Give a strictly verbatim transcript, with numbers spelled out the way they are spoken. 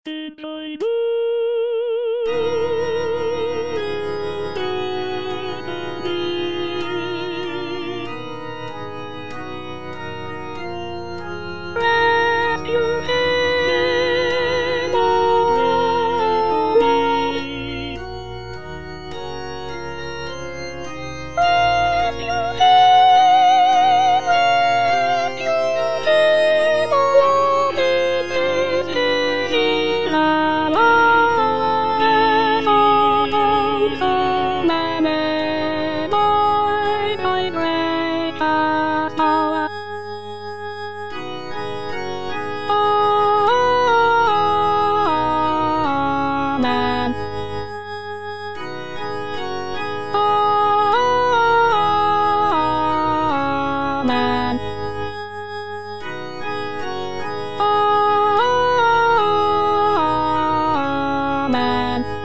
Wrap your hand around me. Wrap your hand, wrap your hand around me. La la la, my boy, my great power. Amen. Amen. Amen.